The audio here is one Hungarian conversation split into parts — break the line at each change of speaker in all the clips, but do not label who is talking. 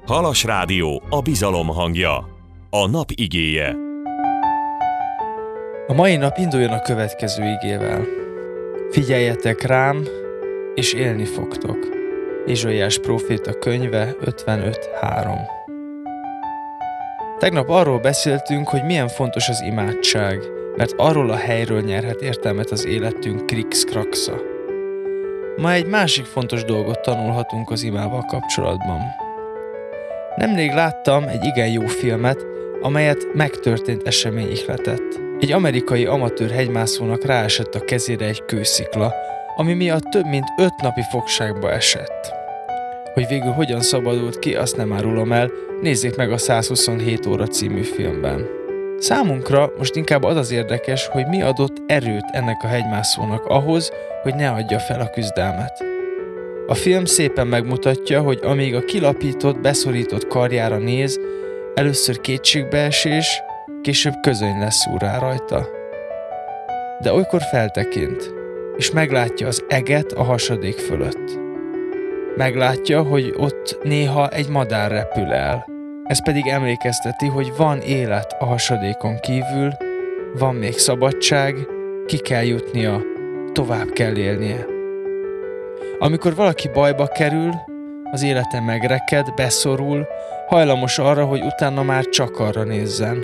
Halas Rádió, a bizalom hangja. A nap igéje.
A mai nap induljon a következő igével. Figyeljetek rám, és élni fogtok. Ézsaiás próféta könyve 55.3. Tegnap arról beszéltünk, hogy milyen fontos az imádság, mert arról a helyről nyerhet értelmet az életünk krix-kraxa. Ma egy másik fontos dolgot tanulhatunk az imával kapcsolatban. Nemrég láttam egy igen jó filmet, amelyet megtörtént esemény ihletett. Egy amerikai amatőr hegymászónak ráesett a kezére egy kőszikla, ami miatt több mint 5 napi fogságba esett. Hogy végül hogyan szabadult ki, azt nem árulom el, nézzék meg a 127 óra című filmben. Számunkra most inkább az érdekes, hogy mi adott erőt ennek a hegymászónak ahhoz, hogy ne adja fel a küzdelmet. A film szépen megmutatja, hogy amíg a kilapított, beszorított karjára néz, először kétségbeesés, később közöny leszúr rá rajta. De olykor feltekint, és meglátja az eget a hasadék fölött. Meglátja, hogy ott néha egy madár repül el. Ez pedig emlékezteti, hogy van élet a hasadékon kívül, van még szabadság, ki kell jutnia, tovább kell élnie. Amikor valaki bajba kerül, az élete megreked, beszorul, hajlamos arra, hogy utána már csak arra nézzen.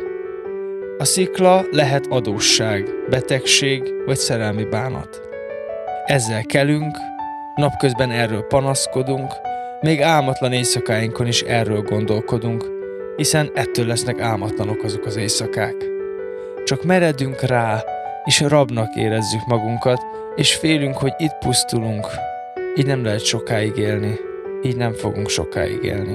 A szikla lehet adósság, betegség vagy szerelmi bánat. Ezzel kelünk, napközben erről panaszkodunk, még álmatlan éjszakáinkon is erről gondolkodunk, hiszen ettől lesznek álmatlanok azok az éjszakák. Csak meredünk rá, és rabnak érezzük magunkat, és félünk, hogy itt pusztulunk. Így nem lehet sokáig élni, így nem fogunk sokáig élni.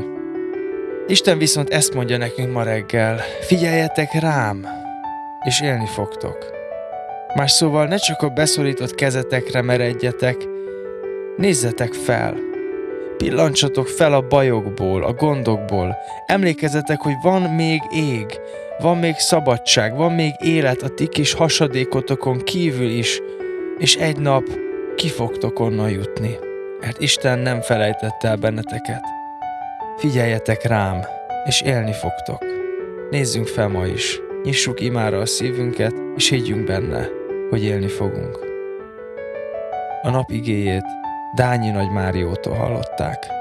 Isten viszont ezt mondja nekünk ma reggel: figyeljetek rám, és élni fogtok. Más szóval ne csak a beszorított kezetekre meredjetek, nézzetek fel. Pillantsatok fel a bajokból, a gondokból. Emlékezzetek, hogy van még ég, van még szabadság, van még élet a ti kis hasadékotokon kívül is, és egy nap ki fogtok onnan jutni, mert Isten nem felejtett el benneteket. Figyeljetek rám, és élni fogtok. Nézzünk fel ma is, nyissuk imára a szívünket, és higgyünk benne, hogy élni fogunk. A nap igéjét Dányi Nagy Máriótól hallották.